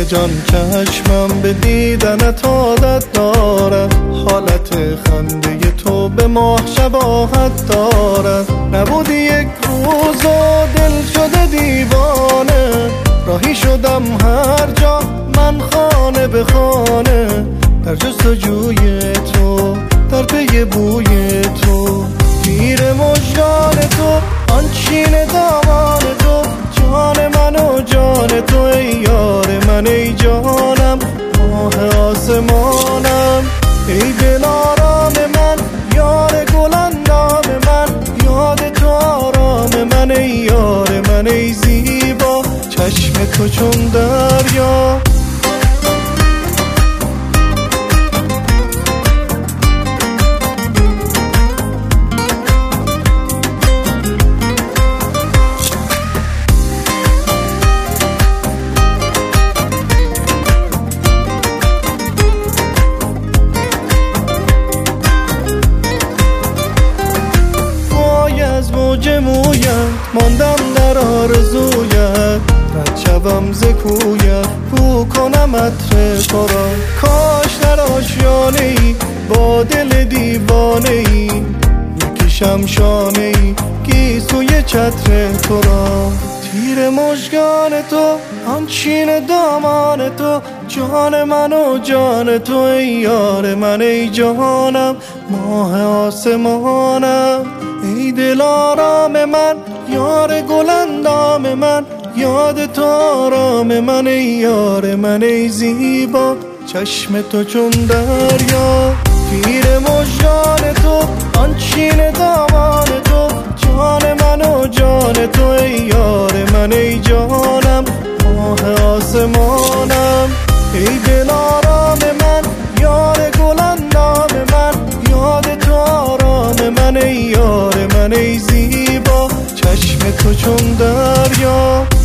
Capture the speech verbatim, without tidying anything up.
جان چشمم به دیدنت عادت دارد، حالت خنده تو به ماه شباهت دارد. نبودی یک روز و دل شده دیوانه، راهی شدم هر جا من خانه به خانه، در جستجوی تو در پی بوی تو. تیر مژگان تو آنچین دامان تو، جان من و جان تو ای یار من ای جانم، ماه آسمانم ای دل آرام من، یار گل اندام من، یاد تو آرام من ای یار من ای زیبا، چشم تو چون دریا. موج مویت ماندم در آرزویت، رد شوم ز کویت بو کنم عطر تو را. کاش در آشیانه ای با دل دیوانه ای، یکیشم شانه ای گیسوی چتر تو را. تیر مژگان تو آنچین دامان تو، جان من و جان تو ای یار من ای جانم، ماه آسمانم ای دل آرام من، یار گل اندام من، یاد تو آرام من ای یار من ای زیبا، چشم تو چون دریا. تیر مژگان تو آنچین دامان تو، جان من و جان تو ای یار من ای جانم، ماه آسمانم ای دل آرام من، یار گل اندام من، یاد تو آرام من ای یار من ای زیبا، چشم تو چون دریا.